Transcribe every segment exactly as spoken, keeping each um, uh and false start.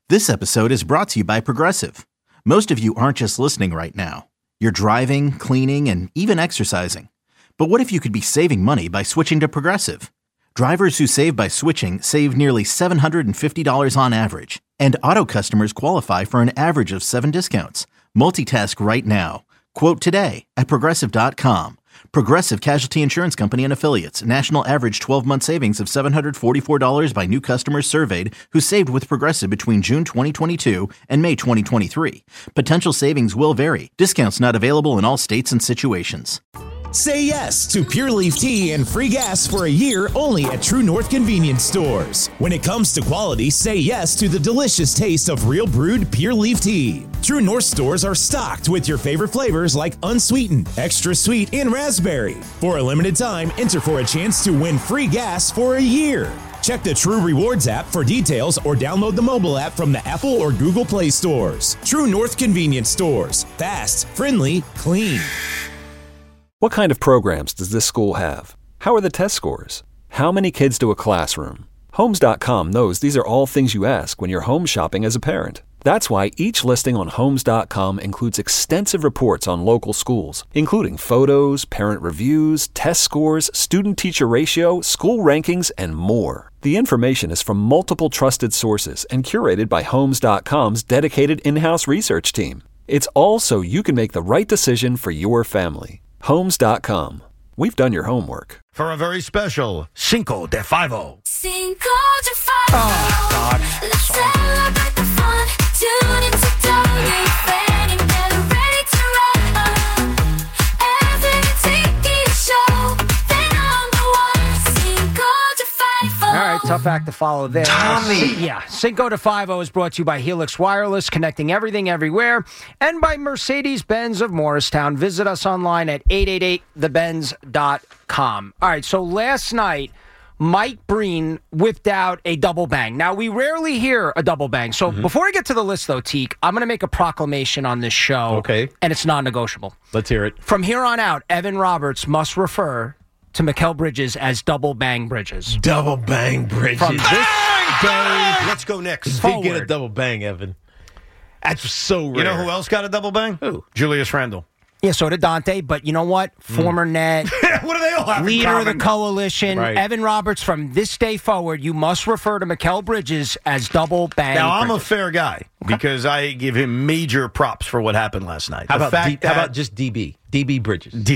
This episode is brought to you by Progressive. Most of you aren't just listening right now. You're driving, cleaning, and even exercising. But what if you could be saving money by switching to Progressive? Drivers who save by switching save nearly seven hundred fifty dollars on average. And auto customers qualify for an average of seven discounts. Multitask right now. Quote today at Progressive dot com. Progressive Casualty Insurance Company and Affiliates. National average twelve-month savings of seven hundred forty-four dollars by new customers surveyed who saved with Progressive between June twenty twenty-two and May twenty twenty-three. Potential savings will vary. Discounts not available in all states and situations. Say yes to Pure Leaf Tea and free gas for a year only at True North Convenience Stores. When it comes to quality, say yes to the delicious taste of real brewed Pure Leaf Tea. True North stores are stocked with your favorite flavors like unsweetened, extra sweet, and raspberry. For a limited time, enter for a chance to win free gas for a year. Check the True Rewards app for details or download the mobile app from the Apple or Google Play stores. True North Convenience Stores. Fast, friendly, clean. What kind of programs does this school have? How are the test scores? How many kids do a classroom? Homes dot com knows these are all things you ask when you're home shopping as a parent. That's why each listing on Homes dot com includes extensive reports on local schools, including photos, parent reviews, test scores, student-teacher ratio, school rankings, and more. The information is from multiple trusted sources and curated by Homes dot com's dedicated in-house research team. It's all so you can make the right decision for your family. Homes dot com. We've done your homework. For a very special Cinco de Five-O. Cinco de Five-O. Oh, God. Let's celebrate the fun. Tune into W F N and get ready to rock. Every Tiki show, the number one. Cinco de Five-O. All right, tough act to follow there. Tommy. Yeah, Cinco de Five-O is brought to you by Helix Wireless, connecting everything everywhere, and by Mercedes-Benz of Morristown. Visit us online at eight eight eight the benz dot com. All right, so last night, Mike Breen whipped out a double bang. Now, we rarely hear a double bang. So mm-hmm. before I get to the list, though, Teak, I'm going to make a proclamation on this show. Okay. And it's non-negotiable. Let's hear it. From here on out, Evan Roberts must refer to Mikal Bridges as Double Bang Bridges. Double Bang Bridges. From this Bang, bang. Let's go Knicks. He get a double bang, Evan. That's so rare. You know who else got a double bang? Who? Julius Randle. Yeah, so did Dante, but you know what? Former Mm. net, What do they all have in leader of the common? coalition, Right. Evan Roberts, from this day forward, you must refer to Mikal Bridges as Double Bang Now, I'm a Bridges. fair guy because I give him major props for what happened last night. How, The about, fact D, how that- about just D B? D B Bridges. D-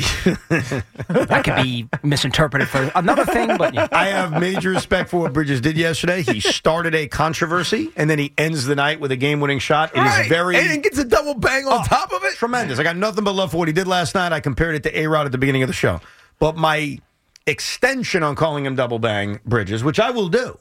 That could be misinterpreted for another thing, but yeah. I have major respect for what Bridges did yesterday. He started a controversy, and then he ends the night with a game-winning shot. It Right. is very And it gets a double bang on Oh, top of it. tremendous. I got nothing but love for what he did last night. I compared it to A-Rod at the beginning of the show. But my extension on calling him double bang Bridges, which I will do,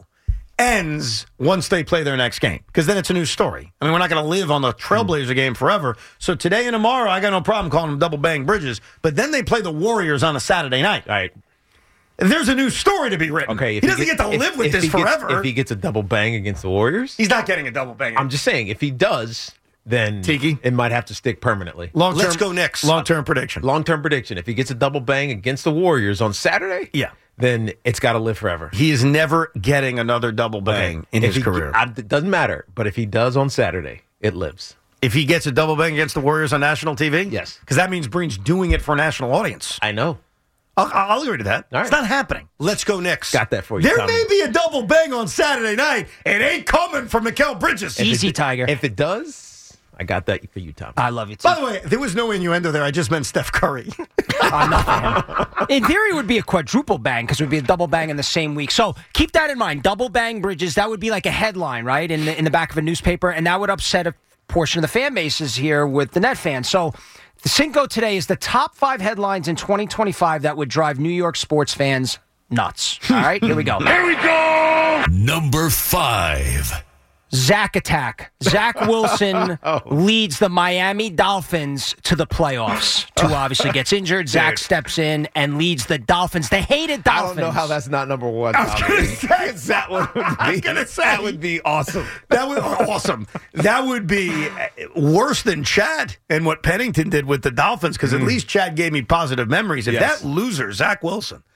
ends once they play their next game, because then it's a new story. I mean, we're not going to live on the Trailblazer game forever. So today and tomorrow, I got no problem calling them double bang Bridges. But then they play the Warriors on a Saturday night. All right. There's a new story to be written. Okay. he doesn't get, to if- live with if this he gets- forever. if he gets a double bang against the Warriors, He's not getting a double bang. I'm just saying, if he does, then Tiki? it might have to stick permanently. Long Let's go Knicks. Long-term prediction. Long-term prediction. If he gets a double bang against the Warriors on Saturday, Yeah. then it's got to live forever. He is never getting another double bang in If his he- career. I- It doesn't matter, but if he does on Saturday, it lives. If he gets a double bang against the Warriors on national T V? Yes. Because that means Breen's doing it for a national audience. I know. I'll, I'll agree to that. All right. It's not happening. Let's go Knicks. Got that for you, There Tommy. may be a double bang on Saturday night. It ain't coming from Mikal Bridges. If Easy, it- Tiger. If it does, I got that for you, Tommy. I love you, too. By the way, there was no innuendo there. I just meant Steph Curry. I'm not for him. In theory, it would be a quadruple bang because it would be a double bang in the same week. So keep that in mind. Double bang Bridges, that would be like a headline, right, in the, in the back of a newspaper, and that would upset a portion of the fan bases here with the Net fans. So the Cinco today is the top five headlines in twenty twenty-five that would drive New York sports fans nuts. All right, here we go. Here we go. Number five. Zach attack. Zach Wilson Oh. leads the Miami Dolphins to the playoffs. Tua obviously gets injured. Zach steps in and leads the Dolphins. The hated I Dolphins. don't know how that's not number one. I was Tommy. gonna say- that would be, I was gonna say- that would be awesome. That would awesome. That would be worse than Chad and what Pennington did with the Dolphins, because at least Chad gave me positive memories. If Yes. that loser, Zach Wilson,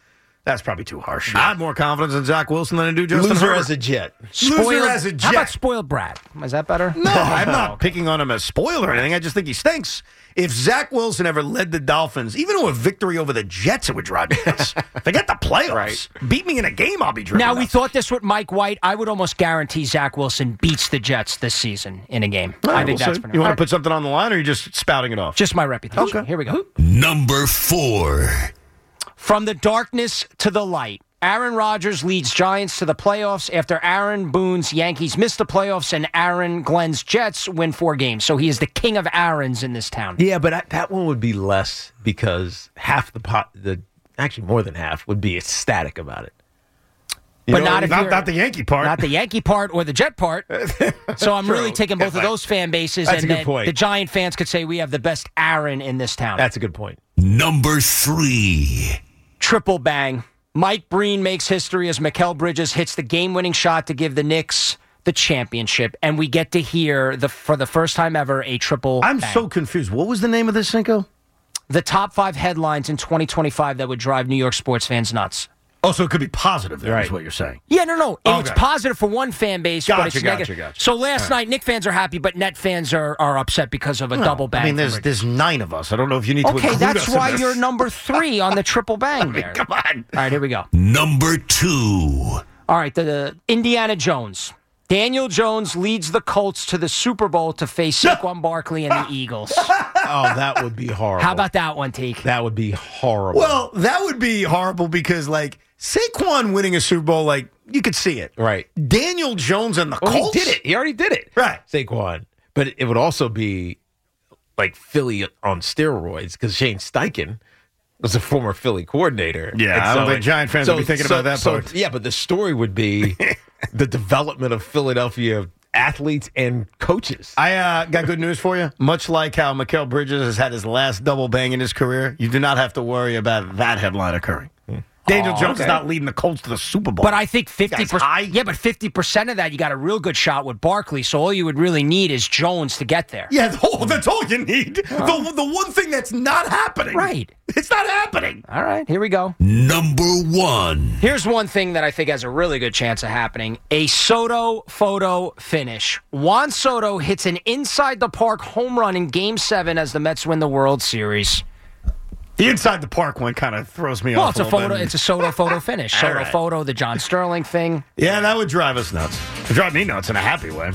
That's probably too harsh. I have more confidence in Zach Wilson than I do Justin Loser Herbert. as a Jet. Loser as a How Jet. about spoiled brat? Is that better? No, I'm not picking on him as spoiled or anything. I just think he stinks. If Zach Wilson ever led the Dolphins, even to a victory over the Jets, it would drive me nuts. Forget the playoffs. Right. Beat me in a game, I'll be driven Now, we nuts. thought this with Mike White. I would almost guarantee Zach Wilson beats the Jets this season in a game. All right, I think we'll that's see. pretty You want right. to put something on the line, or are you just spouting it off? Just my reputation. Okay. Here we go. Number four. From the darkness to the light. Aaron Rodgers leads Giants to the playoffs after Aaron Boone's Yankees missed the playoffs and Aaron Glenn's Jets win four games. So he is the king of Aarons in this town. Yeah, but I, that one would be less because half the pot, the actually more than half, would be ecstatic about it. But know, not if not, you're- not the Yankee part. Not the Yankee part or the Jet part. So I'm True. really taking both of those fan bases. That's and a good then point. the Giant fans could say we have the best Aaron in this town. That's a good point. Number three. Triple bang. Mike Breen makes history as Mikal Bridges hits the game-winning shot to give the Knicks the championship, and we get to hear the for the first time ever a triple I'm bang. so confused. What was the name of this, Cinco? The top five headlines in twenty twenty-five that would drive New York sports fans nuts. Oh, so it could be positive, there, is Right. what you're saying. Yeah, no, no. It's Okay. positive for one fan base, but Gotcha, it's gotcha, negative. gotcha. So last night, Knick fans are happy, but Net fans are, are upset because of a No, double bang. I mean, from there's Bridges. there's nine of us. I don't know if you need to Okay, include that's us in why this. you're number three on the triple bang there. Come on. All right, here we go. Number two. All right, the, the Indiana Jones. Daniel Jones leads the Colts to the Super Bowl to face Saquon Barkley and the Eagles. Oh, that would be horrible. How about that one, Teak? that? Would be horrible. Well, that would be horrible because, like, Saquon winning a Super Bowl, like, you could see it. right. Daniel Jones and the Well, Colts? he did it. He already did it. Right. Saquon. But it would also be like Philly on steroids because Shane Steichen was a former Philly coordinator. Yeah, And I don't think Giant fans would be thinking about that so- part. Yeah, but the story would be the development of Philadelphia athletes and coaches. I uh, got good news for you. Much like how Mikal Bridges has had his last double bang in his career, you do not have to worry about that headline occurring. Daniel Oh, Jones okay. is not leading the Colts to the Super Bowl. But I think fifty Guy's high. percent. Yeah, but fifty percent of that, you got a real good shot with Barkley. So all you would really need is Jones to get there. Yeah, oh, that's all you need. The, the one thing that's not happening. Right. It's not happening. All right, here we go. Number one. Here's one thing that I think has a really good chance of happening. A Soto photo finish. Juan Soto hits an inside the park home run in Game seven as the Mets win the World Series. The inside the park one kind of throws me Well, off. it's a little photo. bit. It's a Soto photo finish. Soto right. photo, the John Sterling thing. Yeah, that would drive us nuts. It would drive me nuts in a happy way.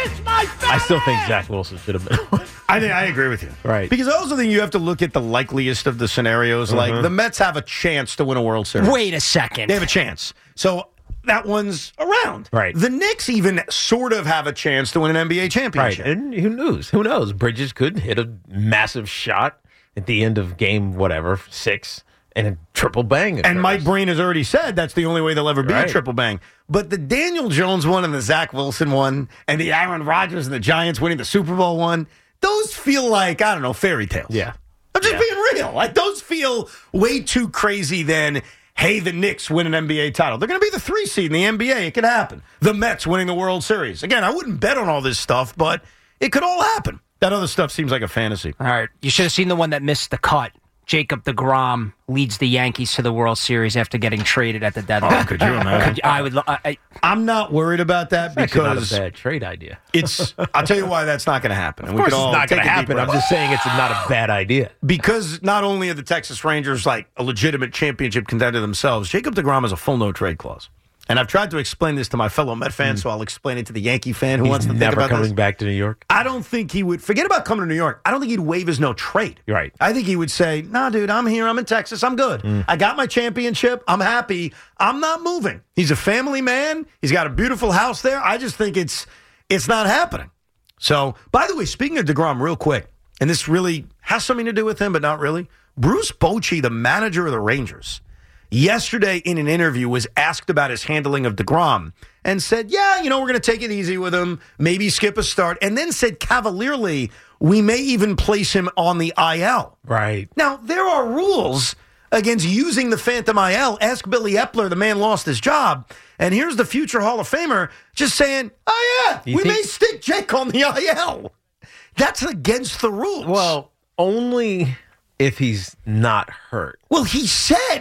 I still think Zach Wilson should have been. I think I agree with you. Right. Because I also think you have to look at the likeliest of the scenarios. Like the Mets have a chance to win a World Series. Wait a second. They have a chance. So that one's around. Right. The Knicks even sort of have a chance to win an N B A Right. championship. And who knows? Who knows? Bridges could hit a massive shot at the end of game, whatever, six, and a triple bang. And Mike occurs. Breen has already said that's the only way they'll ever be Right. a triple bang. But the Daniel Jones one and the Zach Wilson one and the Aaron Rodgers and the Giants winning the Super Bowl one, those feel like, I don't know, fairy tales. Yeah. I'm just Yeah. being real. Like, those feel way too crazy than, hey, the Knicks win an N B A title. They're going to be the three seed in the N B A. It could happen. The Mets winning the World Series. Again, I wouldn't bet on all this stuff, but it could all happen. That other stuff seems like a fantasy. All right. You should have seen the one that missed the cut. Jacob deGrom leads the Yankees to the World Series after getting traded at the deadline. Oh, could you imagine? Could- I would. lo- I, I, I'm not worried about that Actually, not because a bad trade idea. it's. I'll tell you why that's not going to happen. And Of course, we can it's all not going take to a deep happen. I'm breath. just saying it's not a bad idea. Because not only are the Texas Rangers like a legitimate championship contender themselves, Jacob deGrom has a full no trade clause. And I've tried to explain this to my fellow Met fans, so I'll explain it to the Yankee fan who He's wants to think never about coming this. back to New York. I don't think he would forget about coming to New York. I don't think he'd waive his no trade. You're right. I think he would say, "Nah, dude, I'm here. I'm in Texas. I'm good. I got my championship. I'm happy. I'm not moving." He's a family man. He's got a beautiful house there. I just think it's it's not happening. So, by the way, speaking of DeGrom, real quick, and this really has something to do with him, but not really. Bruce Bochy, the manager of the Rangers, yesterday in an interview was asked about his handling of DeGrom and said, yeah, you know, we're going to take it easy with him, maybe skip a start, and then said cavalierly, we may even place him on the I L. Right. Now, there are rules against using the Phantom I L. Ask Billy Epler, the man lost his job. And here's the future Hall of Famer just saying, oh, yeah, You we think- may stick Jake on the I L. That's against the rules. Well, only if he's not hurt. Well, he said he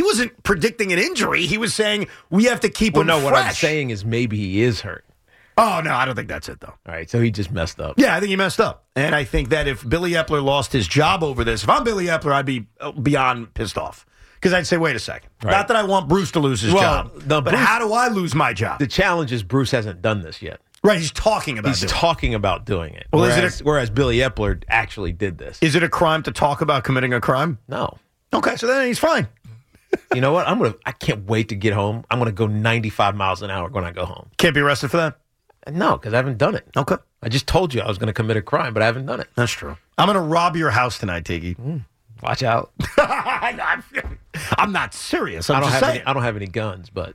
He wasn't predicting an injury. He was saying we have to keep Well, him no, fresh. what I'm saying is maybe he is hurt. Oh, no, I don't think that's it, though. All right, so he just messed up. Yeah, I think he messed up. And I think that if Billy Epler lost his job over this, if I'm Billy Epler, I'd be uh, beyond pissed off. Because I'd say, wait a second. Right. Not that I want Bruce to lose his Well, job, the but Bruce- how do I lose my job? The challenge is Bruce hasn't done this yet. Right, he's talking about He's doing it. talking about doing it. Well, is whereas, it a- whereas Billy Epler actually did this. Is it a crime to talk about committing a crime? No. Okay, so then he's fine. You know what? I'm gonna. I can't wait to get home. I'm gonna go ninety-five miles an hour when I go home. Can't be arrested for that? No, because I haven't done it. Okay. I just told you I was going to commit a crime, but I haven't done it. That's true. I'm going to rob your house tonight, Tiggy. Mm. Watch out. I'm not serious. I'm I don't just have saying. any. I don't have any guns, but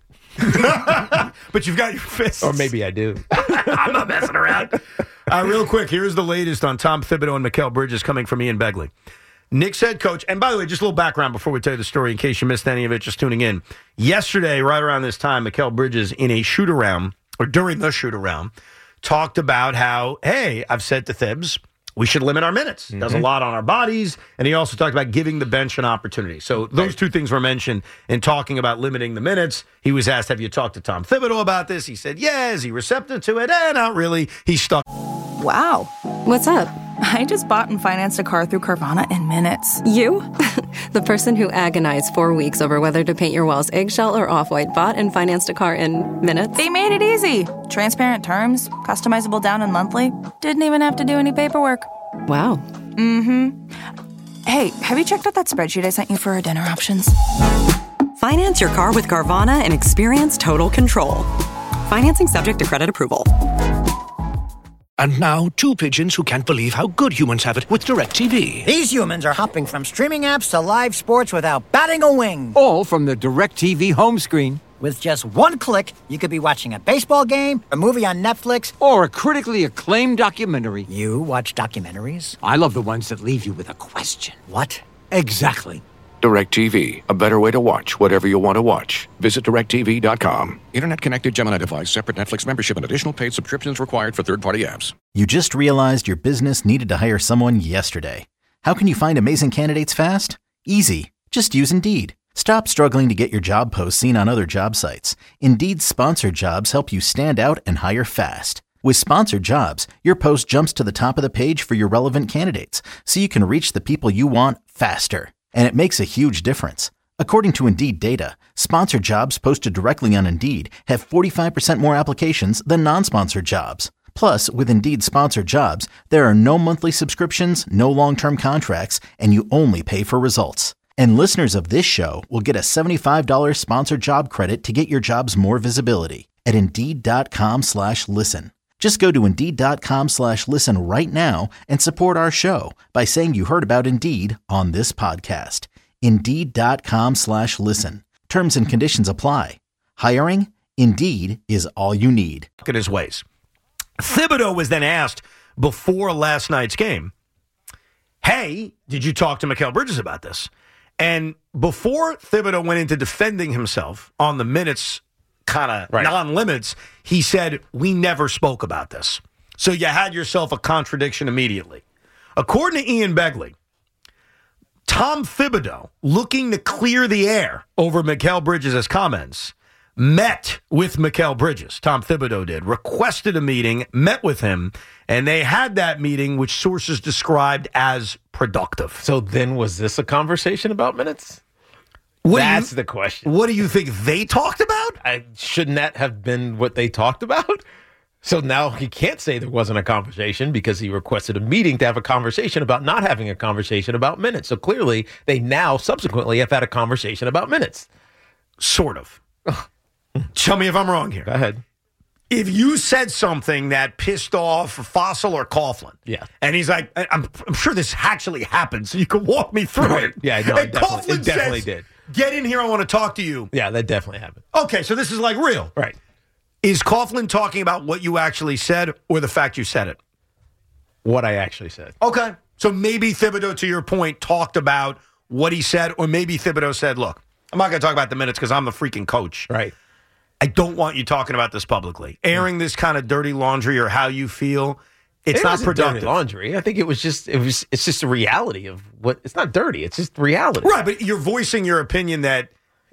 But you've got your fists. or maybe I do. I'm not messing around. Uh, real quick, here's the latest on Tom Thibodeau and Mikal Bridges coming from Ian Begley. Knicks head coach, and by the way, just a little background before we tell you the story in case you missed any of it just tuning in. Yesterday, right around this time, Mikal Bridges in a shoot-around, or during the shoot-around, talked about how, hey, I've said to Thibs, we should limit our minutes. Does a lot on our bodies. And he also talked about giving the bench an opportunity. So those two things were mentioned in talking about limiting the minutes. He was asked, have you talked to Tom Thibodeau about this? He said, yeah. Is he receptive to it? Eh, not really. He's stuck. Wow. What's up? I just bought and financed a car through Carvana in minutes. You? The person who agonized four weeks over whether to paint your walls eggshell or off-white bought and financed a car in minutes? They made it easy. Transparent terms, customizable down and monthly. Didn't even have to do any paperwork. Wow. Mm-hmm. Hey, have you checked out that spreadsheet I sent you for our dinner options? Finance your car with Carvana and experience total control. Financing subject to credit approval. And now, two pigeons who can't believe how good humans have it with DirecTV. These humans are hopping from streaming apps to live sports without batting a wing. All from the DirecTV home screen. With just one click, you could be watching a baseball game, a movie on Netflix, Or a critically acclaimed documentary. You watch documentaries? I love the ones that leave you with a question. What? Exactly. DirecTV, a better way to watch whatever you want to watch. Visit direct T V dot com. Internet connected Gemini device, separate Netflix membership, and additional paid subscriptions required for third-party apps. You just realized your business needed to hire someone yesterday. How can you find amazing candidates fast? Easy. Just use Indeed. Stop struggling to get your job posts seen on other job sites. Indeed's sponsored jobs help you stand out and hire fast. With sponsored jobs, your post jumps to the top of the page for your relevant candidates, so you can reach the people you want faster. And it makes a huge difference. According to Indeed data, sponsored jobs posted directly on Indeed have forty-five percent more applications than non-sponsored jobs. Plus, with Indeed sponsored jobs, there are no monthly subscriptions, no long-term contracts, and you only pay for results. And listeners of this show will get a seventy-five dollars sponsored job credit to get your jobs more visibility at Indeed.com slash listen. Just go to Indeed.com slash listen right now and support our show by saying you heard about Indeed on this podcast. Indeed.com slash listen. Terms and conditions apply. Hiring? Indeed is all you need. In his ways. Thibodeau was then asked before last night's game, hey, did you talk to Mikal Bridges about this? And before Thibodeau went into defending himself on the minutes kind of Right. non-limits, he said, we never spoke about this. So you had yourself a contradiction immediately. According to Ian Begley, Tom Thibodeau, looking to clear the air over Mikal Bridges' comments, met with Mikal Bridges. Tom Thibodeau did, requested a meeting, met with him, and they had that meeting, which sources described as productive. So then, was this a conversation about minutes? What do That's you- the question. What do you think they talked about? I, shouldn't that have been what they talked about? So now he can't say there wasn't a conversation because he requested a meeting to have a conversation about not having a conversation about minutes. So clearly, they now subsequently have had a conversation about minutes. Sort of. Tell me if I'm wrong here. Go ahead. If you said something that pissed off Fossil or Coughlin, Yeah. and he's like, I- I'm, I'm sure this actually happened, so you can walk me through Right. it. Yeah, no, and it definitely- Coughlin it definitely says, did. Get in here, I want to talk to you. Yeah, that definitely happened. Okay, so this is like real. Right. Is Coughlin talking about what you actually said or the fact you said it? What I actually said. Okay. So maybe Thibodeau, to your point, talked about what he said, or maybe Thibodeau said, look, I'm not going to talk about the minutes because I'm the freaking coach. Right. I don't want you talking about this publicly. Airing this kind of dirty laundry or how you feel, it's It not wasn't productive. dirty laundry. I think it was just it was it's just a reality of what it's not dirty. It's just reality. Right, but you're voicing your opinion that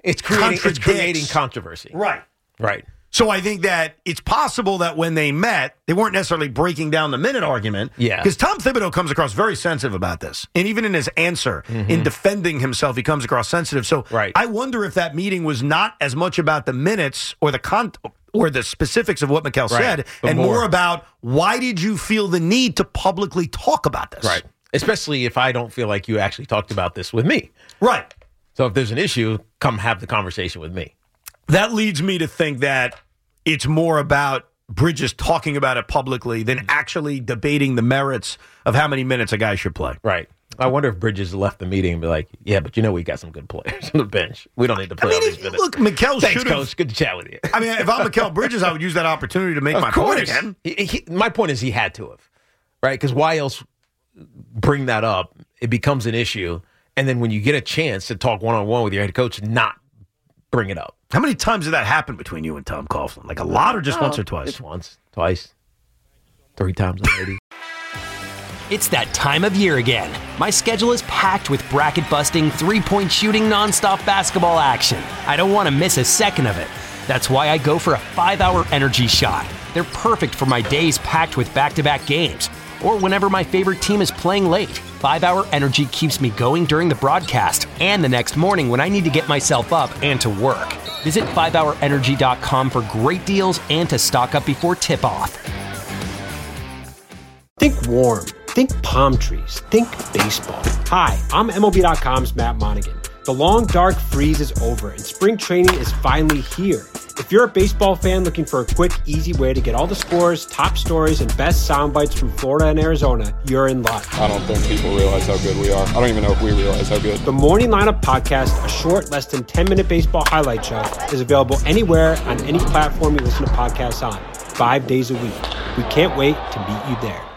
It's creating, it's contradicts- creating controversy. Right. Right. So I think that it's possible that when they met, they weren't necessarily breaking down the minute argument. Yeah. Because Tom Thibodeau comes across very sensitive about this. And even in his answer, Mm-hmm. in defending himself, he comes across sensitive. So Right. I wonder if that meeting was not as much about the minutes or the con- or the specifics of what McHale Right. said, But and more. more. about why did you feel the need to publicly talk about this? Right. Especially if I don't feel like you actually talked about this with me. Right. So if there's an issue, come have the conversation with me. That leads me to think that it's more about Bridges talking about it publicly than actually debating the merits of how many minutes a guy should play. Right. I wonder if Bridges left the meeting and be like, yeah, but you know we got some good players on the bench. We don't need to play I mean, all these if- minutes. look, Mikal Thanks, should've- Coach. Good to chat with you. I mean, if I'm Mikal Bridges, I would use that opportunity to make Of my course. point again. He- he- my point is he had to have, right? Because why else bring that up? It becomes an issue. And then when you get a chance to talk one-on-one with your head coach, not bring it up. How many times did that happen between you and Tom Coughlin? Like a lot or just No, once or twice? Just once, twice, three times already. It's that time of year again. My schedule is packed with bracket-busting, three-point shooting, nonstop basketball action. I don't want to miss a second of it. That's why I go for a five-hour energy shot. They're perfect for my days packed with back-to-back games, or whenever my favorite team is playing late. five-hour energy keeps me going during the broadcast and the next morning when I need to get myself up and to work. Visit five hour energy dot com for great deals and to stock up before tip-off. Think warm. Think palm trees. Think baseball. Hi, I'm M L B dot com's Matt Monaghan. The long, dark freeze is over, and spring training is finally here. If you're a baseball fan looking for a quick, easy way to get all the scores, top stories, and best sound bites from Florida and Arizona, you're in luck. I don't think people realize how good we are. I don't even know if we realize how good. The Morning Lineup Podcast, a short, less than ten-minute baseball highlight show, is available anywhere on any platform you listen to podcasts on, five days a week. We can't wait to meet you there.